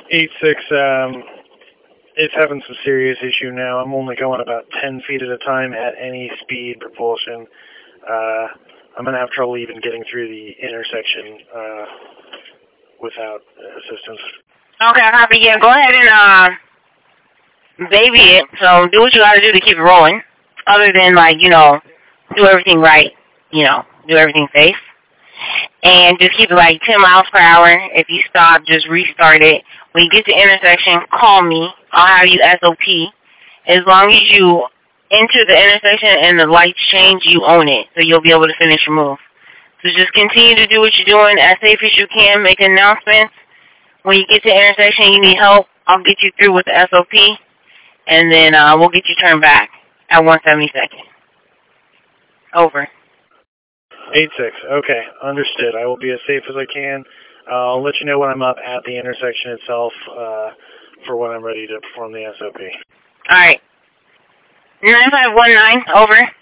8-6, it's having some serious issue now. I'm only going about 10 feet at a time at any speed propulsion. I'm going to have trouble even getting through the intersection without assistance. Okay, copy. Yeah, go ahead and baby it. So do what you gotta do to keep it rolling. Other than, like, do everything right. Do everything safe. And just keep it like 10 miles per hour. If you stop, just restart it. When you get to the intersection, call me. I'll have you SOP. As long as you enter the intersection and the lights change, you own it. So you'll be able to finish your move. So just continue to do what you're doing as safe as you can. Make announcements. When you get to the intersection, you need help, I'll get you through with the SOP. And then we'll get you turned back at 172nd. Over. 8-6. Okay, understood. I will be as safe as I can. I'll let you know when I'm up at the intersection itself for when I'm ready to perform the SOP. All right. 9519, over.